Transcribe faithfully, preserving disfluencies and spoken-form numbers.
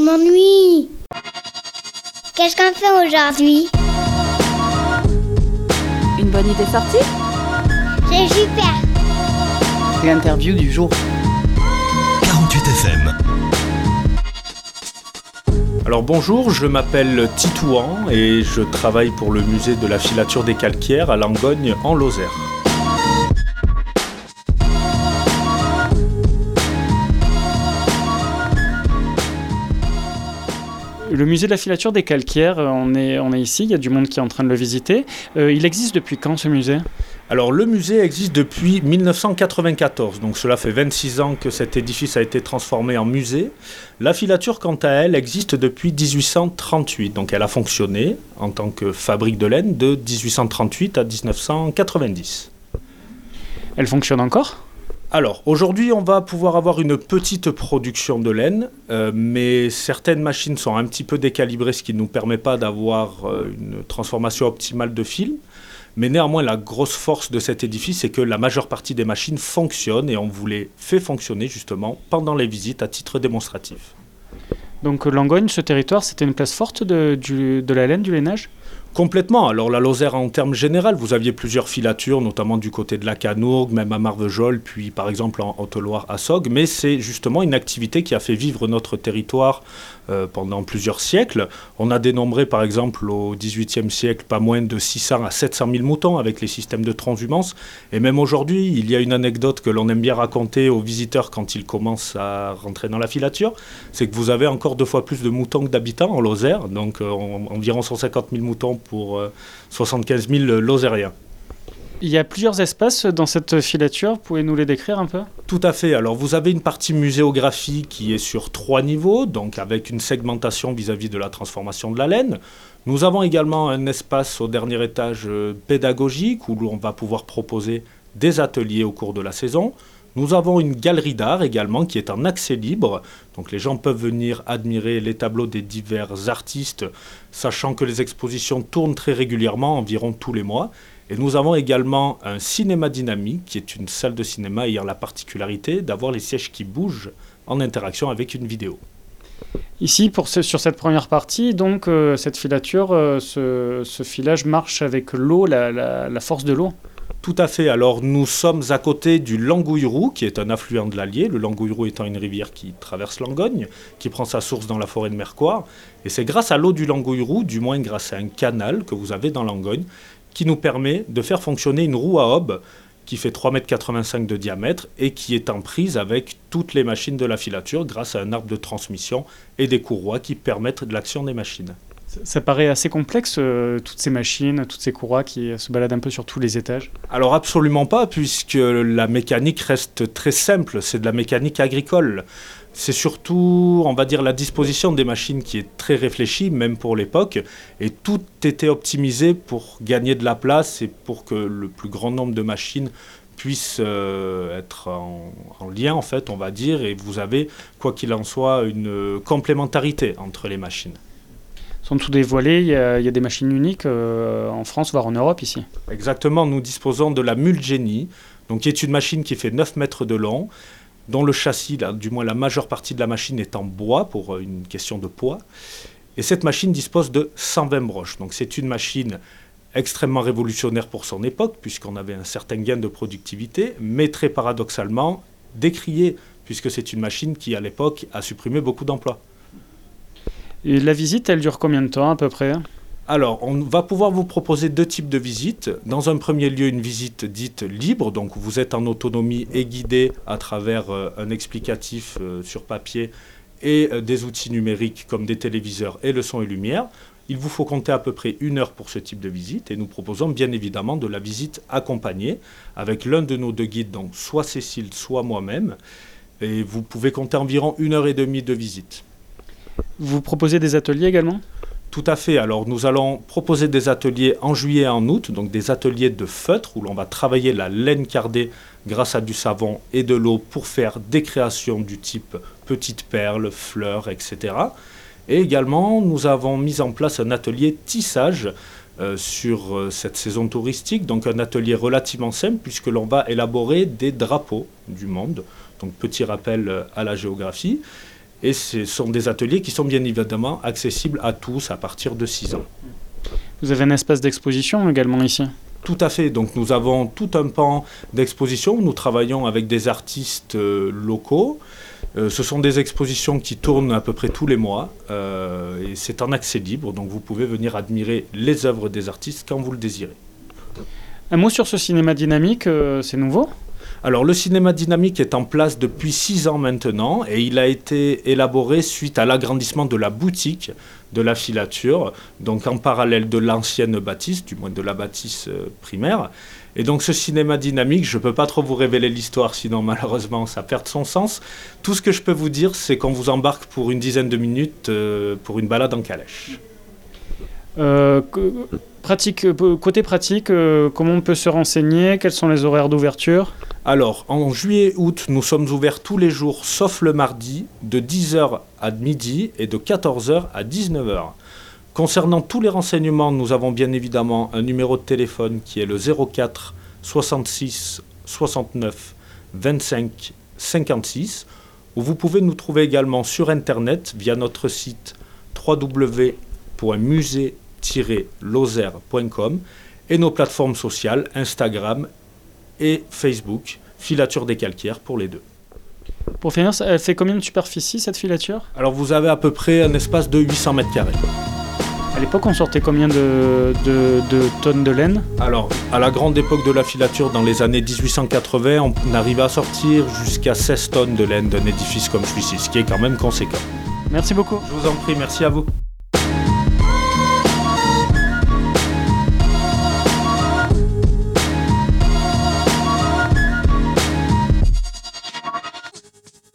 m'ennuie. Qu'est-ce qu'on fait aujourd'hui? Une bonne idée sortie? C'est super. L'interview du jour. quarante-huit F M. Alors bonjour, je m'appelle Titouan et je travaille pour le musée de la filature des calcaires à Langogne en Lozère. Le musée de la filature des calcaires, on est, on est ici, il y a du monde qui est en train de le visiter. Euh, il existe depuis quand ce musée ? Alors le musée existe depuis mille neuf cent quatre-vingt-quatorze, donc cela fait vingt-six ans que cet édifice a été transformé en musée. La filature, quant à elle, existe depuis dix-huit cent trente-huit, donc elle a fonctionné en tant que fabrique de laine de dix-huit cent trente-huit à dix-neuf cent quatre-vingt-dix. Elle fonctionne encore ? Alors, aujourd'hui, on va pouvoir avoir une petite production de laine, euh, mais certaines machines sont un petit peu décalibrées, ce qui ne nous permet pas d'avoir euh, une transformation optimale de film. Mais néanmoins, la grosse force de cet édifice, c'est que la majeure partie des machines fonctionnent et on vous les fait fonctionner justement pendant les visites à titre démonstratif. Donc Langogne, ce territoire, c'était une place forte de, du, de la laine, du lainage ? Complètement. Alors la Lozère en termes généraux, vous aviez plusieurs filatures, notamment du côté de la Canourgue, même à Marvejols, puis par exemple en Haute-Loire à Sogg, mais c'est justement une activité qui a fait vivre notre territoire euh, pendant plusieurs siècles. On a dénombré par exemple au dix-huitième siècle pas moins de six cents à sept cent mille moutons avec les systèmes de transhumance, et même aujourd'hui, il y a une anecdote que l'on aime bien raconter aux visiteurs quand ils commencent à rentrer dans la filature, c'est que vous avez encore deux fois plus de moutons que d'habitants en Lozère, donc euh, environ cent cinquante mille moutons pour euh, soixante-quinze mille Lozériens. Il y a plusieurs espaces dans cette filature, pouvez nous les décrire un peu ? Tout à fait. Alors vous avez une partie muséographie qui est sur trois niveaux, donc avec une segmentation vis-à-vis de la transformation de la laine. Nous avons également un espace au dernier étage euh, pédagogique où on va pouvoir proposer des ateliers au cours de la saison. Nous avons une galerie d'art également qui est en accès libre, donc les gens peuvent venir admirer les tableaux des divers artistes, sachant que les expositions tournent très régulièrement, environ tous les mois. Et nous avons également un cinéma dynamique, qui est une salle de cinéma ayant la particularité d'avoir les sièges qui bougent en interaction avec une vidéo. Ici, pour ce, sur cette première partie, donc euh, cette filature, euh, ce, ce filage marche avec l'eau, la, la, la force de l'eau. Tout à fait. Alors nous sommes à côté du Langouyrou, qui est un affluent de l'Allier, le Langouyrou étant une rivière qui traverse Langogne, qui prend sa source dans la forêt de Mercoire. Et c'est grâce à l'eau du Langouyrou, du moins grâce à un canal que vous avez dans Langogne, qui nous permet de faire fonctionner une roue à hobe qui fait trois mètres quatre-vingt-cinq de diamètre et qui est en prise avec toutes les machines de la filature grâce à un arbre de transmission et des courroies qui permettent de l'action des machines. Ça paraît assez complexe, euh, toutes ces machines, toutes ces courroies qui se baladent un peu sur tous les étages. Alors absolument pas, puisque la mécanique reste très simple, c'est de la mécanique agricole. C'est surtout, on va dire, la disposition des machines qui est très réfléchie, même pour l'époque, et tout était optimisé pour gagner de la place et pour que le plus grand nombre de machines puissent euh, être en, en lien, en fait, on va dire, et vous avez, quoi qu'il en soit, une complémentarité entre les machines. Sont tous dévoilés, il y, a, il y a des machines uniques euh, en France, voire en Europe ici. Exactement, nous disposons de la Mulgenie, donc qui est une machine qui fait neuf mètres de long, dont le châssis, là, du moins la majeure partie de la machine est en bois pour une question de poids. Et cette machine dispose de cent vingt broches. Donc c'est une machine extrêmement révolutionnaire pour son époque, puisqu'on avait un certain gain de productivité, mais très paradoxalement décriée, puisque c'est une machine qui, à l'époque, a supprimé beaucoup d'emplois. Et la visite, elle dure combien de temps à peu près ? Alors, on va pouvoir vous proposer deux types de visites. Dans un premier lieu, une visite dite libre, donc vous êtes en autonomie et guidé à travers euh, un explicatif euh, sur papier et euh, des outils numériques comme des téléviseurs et le son et lumière. Il vous faut compter à peu près une heure pour ce type de visite et nous proposons bien évidemment de la visite accompagnée avec l'un de nos deux guides, donc soit Cécile, soit moi-même. Et vous pouvez compter environ une heure et demie de visite. Vous proposez des ateliers également ? Tout à fait. Alors nous allons proposer des ateliers en juillet et en août, donc des ateliers de feutre où l'on va travailler la laine cardée grâce à du savon et de l'eau pour faire des créations du type petites perles, fleurs, et cetera. Et également, nous avons mis en place un atelier tissage euh, sur euh, cette saison touristique, donc un atelier relativement simple puisque l'on va élaborer des drapeaux du monde, donc petit rappel euh, à la géographie. Et ce sont des ateliers qui sont bien évidemment accessibles à tous à partir de six ans. Vous avez un espace d'exposition également ici ? Tout à fait. Donc nous avons tout un pan d'exposition où nous travaillons avec des artistes euh, locaux. Euh, ce sont des expositions qui tournent à peu près tous les mois euh, et c'est en accès libre. Donc vous pouvez venir admirer les œuvres des artistes quand vous le désirez. Un mot sur ce cinéma dynamique, euh, c'est nouveau ? Alors le cinéma dynamique est en place depuis six ans maintenant et il a été élaboré suite à l'agrandissement de la boutique de la filature, donc en parallèle de l'ancienne bâtisse, du moins de la bâtisse euh, primaire. Et donc ce cinéma dynamique, je ne peux pas trop vous révéler l'histoire, sinon malheureusement ça perd son sens. Tout ce que je peux vous dire, c'est qu'on vous embarque pour une dizaine de minutes euh, pour une balade en calèche. Euh, pratique, côté pratique, euh, comment on peut se renseigner ? Quels sont les horaires d'ouverture ? Alors, en juillet-août, nous sommes ouverts tous les jours, sauf le mardi, de dix heures à midi et de quatorze heures à dix-neuf heures. Concernant tous les renseignements, nous avons bien évidemment un numéro de téléphone qui est le zéro quatre soixante-six soixante-neuf vingt-cinq cinquante-six, où vous pouvez nous trouver également sur Internet via notre site w w w point musée tiret lozère point com et nos plateformes sociales Instagram et Facebook, Filature des Calquières pour les deux. Pour finir, elle fait combien de superficie cette filature ? Alors vous avez à peu près un espace de huit cents mètres carrés. À l'époque, on sortait combien de, de, de tonnes de laine ? Alors, à la grande époque de la filature, dans les années dix-huit cent quatre-vingts, on arrivait à sortir jusqu'à seize tonnes de laine d'un édifice comme celui-ci, ce qui est quand même conséquent. Merci beaucoup. Je vous en prie, merci à vous.